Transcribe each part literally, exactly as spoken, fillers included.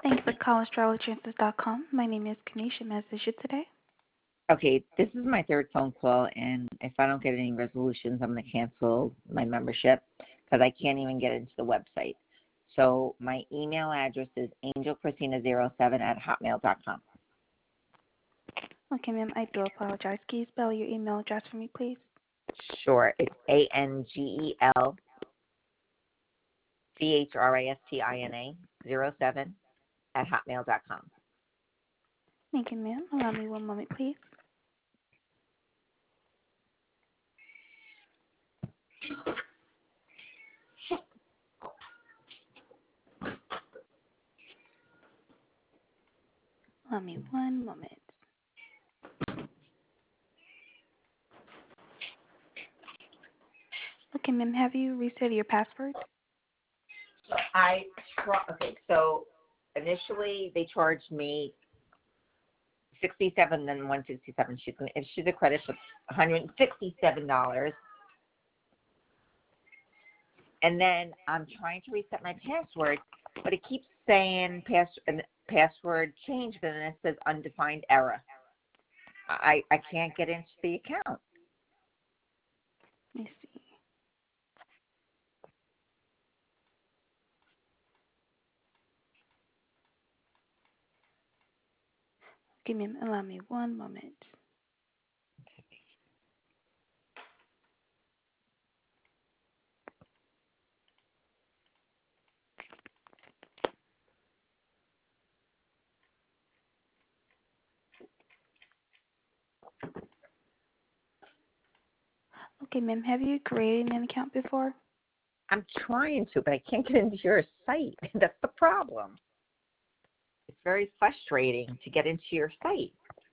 Thank you for calling astrology answers dot com. My name is Kanisha. Message you today. Okay, this is my third phone call, and if I don't get any resolutions, I'm going to cancel my membership because I can't even get into the website. So my email address is angel christina zero seven at hotmail dot com. Okay, ma'am, I do apologize. Can you spell your email address for me, please? Sure, it's A N G E L C H R I S T I N A zero seven at hotmail dot com. Thank you, ma'am. Allow me one moment, please. Allow me one moment. Okay, ma'am, have you reset your password? I okay, so initially they charged me sixty-seven, then one sixty-seven. She's going to issue the credit for one hundred sixty-seven dollars. And then I'm trying to reset my password, but it keeps saying pass, password changed, and then it says undefined error. I, I can't get into the account. Let me see. Okay, ma'am, allow me one moment. Okay, ma'am, have you created an account before? I'm trying to, but I can't get into your site. That's the problem. It's very frustrating to get into your site.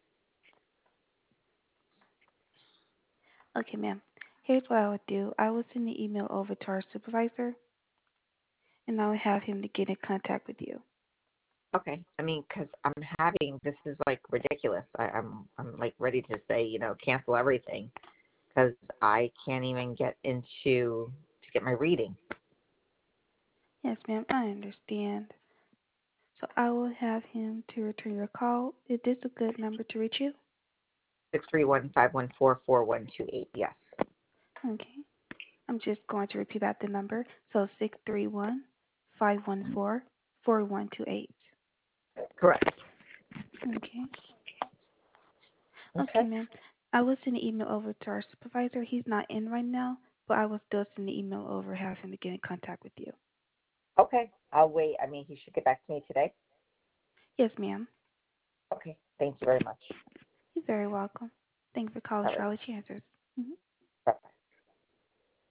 Okay, ma'am. Here's what I would do. I will send the email over to our supervisor, and I will have him to get in contact with you. Okay, I mean, because I'm having, this is like ridiculous. I, I'm I'm like ready to say, you know, cancel everything because I can't even get into to get my reading. Yes, ma'am, I understand. So I will have him to return your call. Is this a good number to reach you? Six three one five one four four one two eight. Yes. Okay. I'm just going to repeat out the number. So six three one, five one four, four one two eight. Correct. Okay. Okay, Okay. ma'am. I will send an email over to our supervisor. He's not in right now, but I will still send the email over, have him to get in contact with you. Okay. I'll wait. I mean, he should get back to me today. Yes, ma'am. Okay. Thank you very much. You're very welcome. Thanks for calling All right. Astrology Answers. Mm-hmm.